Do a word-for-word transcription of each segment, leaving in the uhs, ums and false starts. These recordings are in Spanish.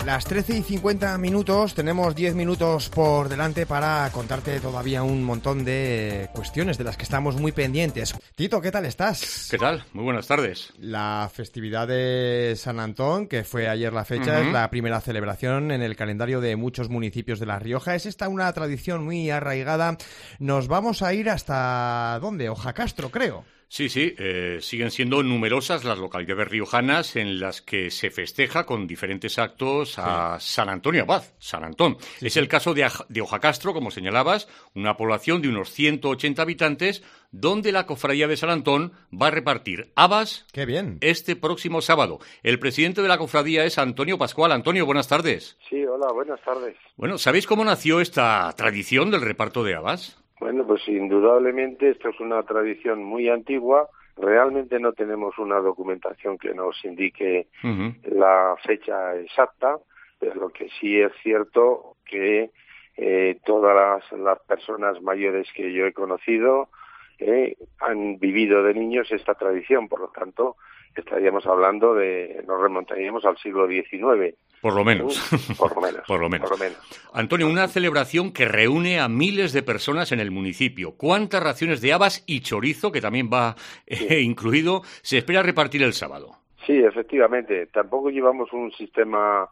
Las trece y cincuenta minutos, tenemos diez minutos por delante para contarte todavía un montón de cuestiones de las que estamos muy pendientes. Tito, ¿qué tal estás? ¿Qué tal? Muy buenas tardes. La festividad de San Antón, que fue ayer la fecha, uh-huh. es la primera celebración en el calendario de muchos municipios de La Rioja. Es esta una tradición muy arraigada. Nos vamos a ir hasta, ¿dónde? Ojacastro, creo. Sí, sí, eh, siguen siendo numerosas las localidades riojanas en las que se festeja con diferentes actos a sí. San Antonio Abad, San Antón. Sí, es sí. el caso de, de Ojacastro, como señalabas, una población de unos ciento ochenta habitantes, donde la Cofradía de San Antón va a repartir habas ¡Qué bien! este próximo sábado. El presidente de la Cofradía es Antonio Pascual. Antonio, buenas tardes. Sí, hola, buenas tardes. Bueno, ¿sabéis cómo nació esta tradición del reparto de habas? Bueno, pues indudablemente esto es una tradición muy antigua. Realmente no tenemos una documentación que nos indique uh-huh. la fecha exacta, pero lo que sí es cierto que eh, todas las, las personas mayores que yo he conocido eh, han vivido de niños esta tradición, por lo tanto estaríamos hablando de, nos remontaríamos al siglo diecinueve. Por lo menos. Uh, por lo menos. por lo menos. Por lo menos. Antonio, una celebración que reúne a miles de personas en el municipio. ¿Cuántas raciones de habas y chorizo, que también va sí. eh, incluido, se espera repartir el sábado? Sí, efectivamente. Tampoco llevamos un sistema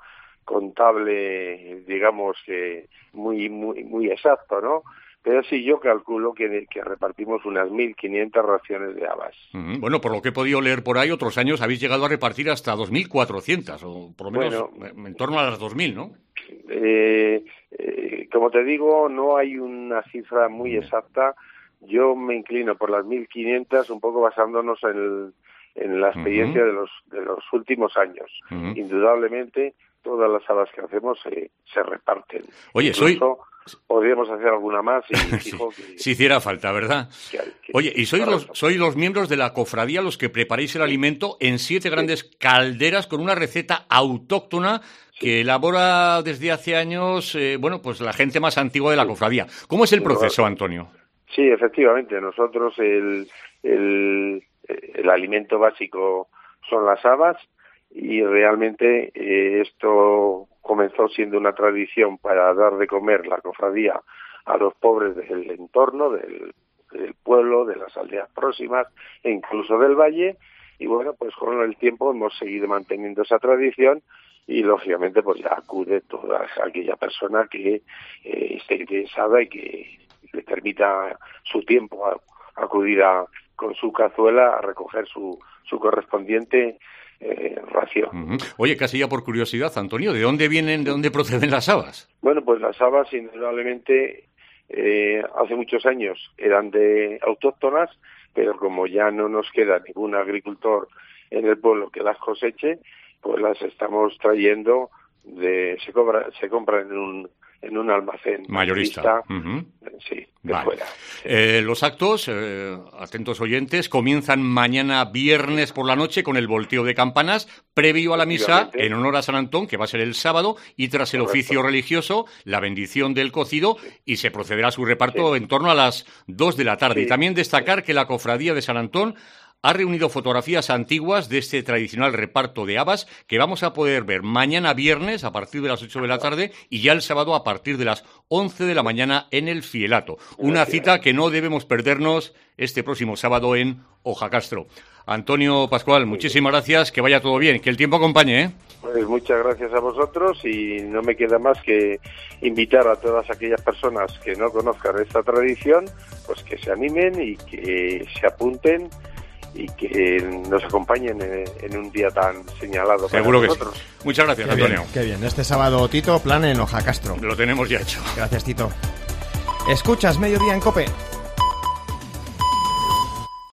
contable, digamos, que muy, muy, muy exacto, ¿no? Pero sí, yo calculo que, que repartimos unas mil quinientas raciones de habas. Uh-huh. Bueno, por lo que he podido leer por ahí, otros años habéis llegado a repartir hasta dos mil cuatrocientas, o por lo menos bueno, en torno a las dos mil, ¿no? Eh, eh, como te digo, no hay una cifra muy exacta. Yo me inclino por las mil quinientas, un poco basándonos en, el, en la experiencia uh-huh. de los de los últimos años. Uh-huh. Indudablemente, todas las habas que hacemos se, se reparten. Oye, Incluso, soy... podríamos hacer alguna más y fijo que... Si hiciera falta, ¿verdad? Que, que, Oye, y sois los, sois los miembros de la cofradía los que preparáis el sí. alimento en siete grandes sí. calderas con una receta autóctona sí. que elabora desde hace años, eh, bueno, pues la gente más antigua de la sí. cofradía. ¿Cómo es el proceso, Antonio? Sí, efectivamente. Nosotros el, el, el alimento básico son las habas y realmente eh, esto comenzó siendo una tradición para dar de comer la cofradía a los pobres del entorno, del, del pueblo, de las aldeas próximas e incluso del valle. Y bueno, pues con el tiempo hemos seguido manteniendo esa tradición y lógicamente pues ya acude toda aquella persona que eh, esté interesada y que le permita su tiempo a, a acudir a, con su cazuela a recoger su, su correspondiente Eh, ración. Uh-huh. Oye, casi ya por curiosidad, Antonio, ¿de dónde vienen, de dónde proceden las habas? Bueno, pues las habas indudablemente eh, hace muchos años eran de autóctonas, pero como ya no nos queda ningún agricultor en el pueblo que las coseche, pues las estamos trayendo de se compra se compran en un en un almacén mayorista, uh-huh. sí, de vale. fuera. Eh, los actos, eh, atentos oyentes, comienzan mañana viernes por la noche con el volteo de campanas, previo a la misa en honor a San Antón, que va a ser el sábado, y tras el Correcto. Oficio religioso, la bendición del cocido, sí. y se procederá a su reparto sí. en torno a las dos de la tarde. Sí. Y también destacar que la cofradía de San Antón ha reunido fotografías antiguas de este tradicional reparto de habas que vamos a poder ver mañana viernes a partir de las ocho de la tarde y ya el sábado a partir de las once de la mañana en el Fielato. Una cita que no debemos perdernos este próximo sábado en Ojacastro. Antonio Pascual, muchísimas gracias, que vaya todo bien, que el tiempo acompañe, ¿eh? Pues muchas gracias a vosotros y no me queda más que invitar a todas aquellas personas que no conozcan esta tradición, pues que se animen y que se apunten y que nos acompañen en, en un día tan señalado. Seguro para que nosotros. Sí. Muchas gracias, qué Antonio. Bien, qué bien. Este sábado, Tito, plan en Ojacastro. Lo tenemos ya hecho. Gracias, Tito. Escuchas Mediodía en COPE.